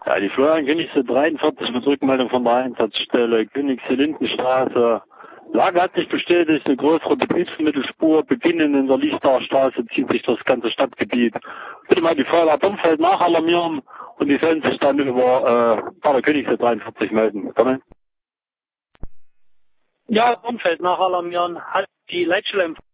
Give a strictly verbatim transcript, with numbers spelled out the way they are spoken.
Ja, die Florian Königse dreiundvierzig mit Rückmeldung von der Einsatzstelle, Königse Lindenstraße. Lage hat sich bestätigt, eine größere Betriebsmittelspur, beginnend in der Lichtacher Straße, zieht sich das ganze Stadtgebiet. Bitte mal die Feuerwehr Domfeld nachalarmieren und die sollen sich dann über äh, Pater Königse dreiundvierzig melden. Komme? Ja, Domfeld nachalarmieren, hat die Leitstelle